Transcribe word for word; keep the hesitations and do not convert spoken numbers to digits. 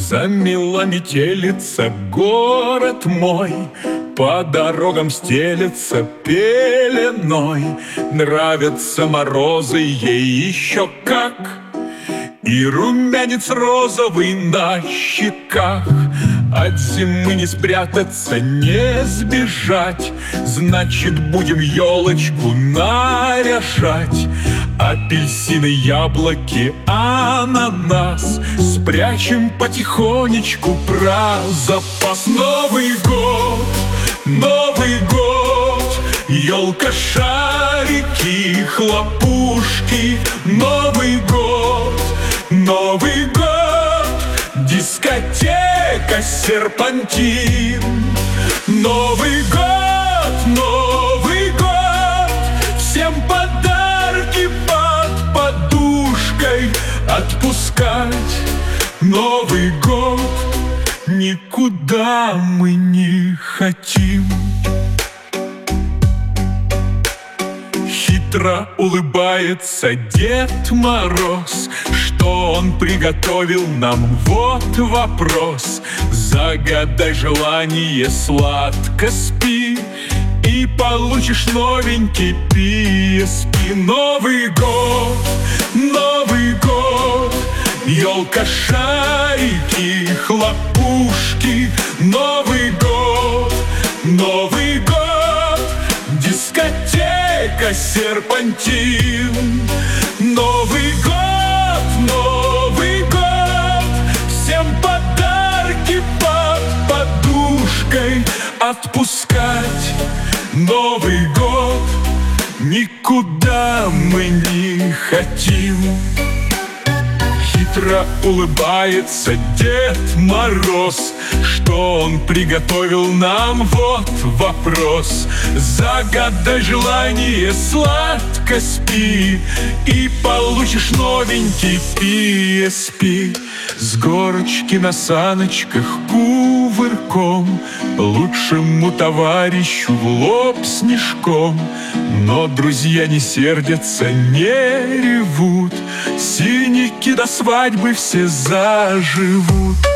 Замела метелица город мой, по дорогам стелется пеленой. Нравятся морозы ей еще как, и румянец розовый на щеках. От зимы не спрятаться, не сбежать, значит, будем елочку наряжать. Апельсины, яблоки, ананас спрячем потихонечку про запас. Новый год, Новый год, елка, шарики, хлопушки. Новый год, Новый год, дискотека, серпантин. Новый год, Новый год, всем подарки под подушкой отпускать. Новый год, никуда мы не хотим. Хитро улыбается Дед Мороз, что он приготовил нам, вот вопрос. Загадай желание, сладко спи, и получишь новенький пи эс пи. Новый год, Новый год, елка, шарики, хлопушки. Новый год, Новый год, дискотека, серпантин. Новый год, Новый год, всем подарки под подушкой отпускать. Новый год, никуда мы не хотим. Хитро улыбается Дед Мороз, что он приготовил нам, вот вопрос. Загадай желание, сладко спи, и получишь новенький пи эс пи. С горочки на саночках кувырком, лучшему товарищу в лоб снежком. Но друзья не сердятся, не ревут, синяки до свадьбы все заживут.